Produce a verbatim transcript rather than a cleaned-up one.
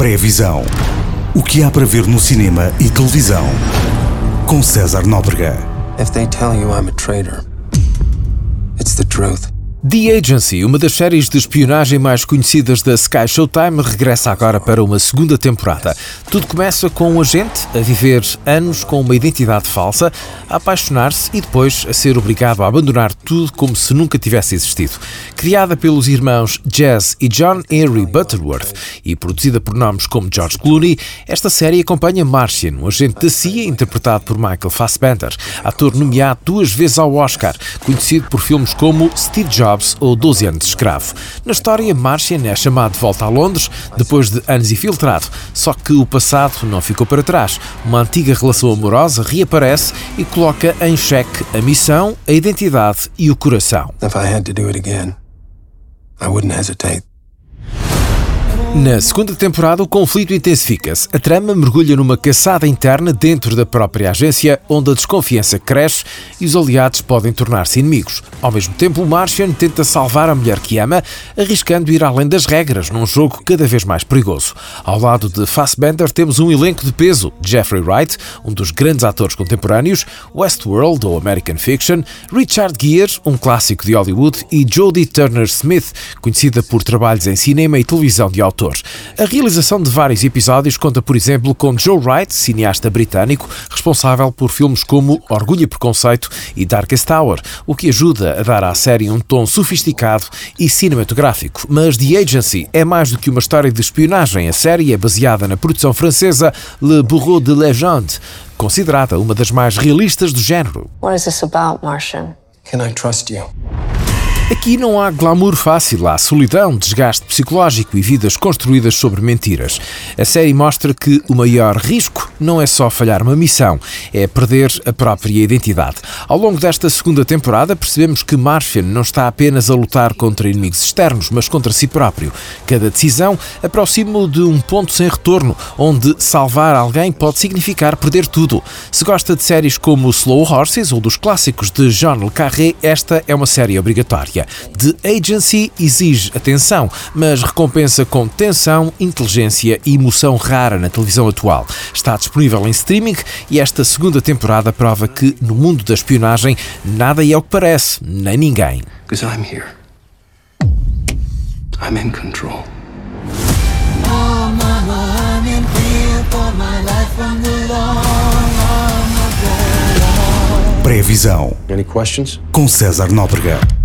Pré-visão. O que há para ver no cinema e televisão. Com César Nóbrega. If they tell you I'm a traitor, it's the truth. The Agency, uma das séries de espionagem mais conhecidas da Sky Showtime, regressa agora para uma segunda temporada. Tudo começa com um agente a viver anos com uma identidade falsa, a apaixonar-se e depois a ser obrigado a abandonar tudo como se nunca tivesse existido. Criada pelos irmãos Jazz e John Henry Butterworth e produzida por nomes como George Clooney, esta série acompanha Martian, um agente da C I A interpretado por Michael Fassbender, ator nomeado duas vezes ao Oscar, conhecido por filmes como Steve Jobs ou doze anos de escravo. Na história, Martian é chamado de volta a Londres depois de anos infiltrado, só que o passado não ficou para trás. Uma antiga relação amorosa reaparece e coloca em xeque a missão, a identidade e o coração. If I had to do it again, I wouldn't hesitate. Na segunda temporada, o conflito intensifica-se. A trama mergulha numa caçada interna dentro da própria agência, onde a desconfiança cresce e os aliados podem tornar-se inimigos. Ao mesmo tempo, o Martian tenta salvar a mulher que ama, arriscando ir além das regras, num jogo cada vez mais perigoso. Ao lado de Fassbender, temos um elenco de peso: Jeffrey Wright, um dos grandes atores contemporâneos, Westworld ou American Fiction, Richard Gere, um clássico de Hollywood, e Jodie Turner-Smith, conhecida por trabalhos em cinema e televisão de autor. A realização de vários episódios conta, por exemplo, com Joe Wright, cineasta britânico, responsável por filmes como Orgulho e Preconceito e Darkest Hour, o que ajuda a dar à série um tom sofisticado e cinematográfico. Mas The Agency é mais do que uma história de espionagem. A série é baseada na produção francesa Le Bureau de Légende, considerada uma das mais realistas do género. What is this about, Martian? Can I trust you? Aqui não há glamour fácil, há solidão, desgaste psicológico e vidas construídas sobre mentiras. A série mostra que o maior risco não é só falhar uma missão, é perder a própria identidade. Ao longo desta segunda temporada percebemos que Martian não está apenas a lutar contra inimigos externos, mas contra si próprio. Cada decisão aproxima-o de um ponto sem retorno, onde salvar alguém pode significar perder tudo. Se gosta de séries como Slow Horses ou dos clássicos de John le Carré, esta é uma série obrigatória. The Agency exige atenção, mas recompensa com tensão, inteligência e emoção rara na televisão atual. Está disponível em streaming e esta segunda temporada prova que, no mundo da espionagem, nada é o que parece, nem ninguém. Because I'm here. I'm in control. Pré-visão. Any questions? Com César Nóbrega.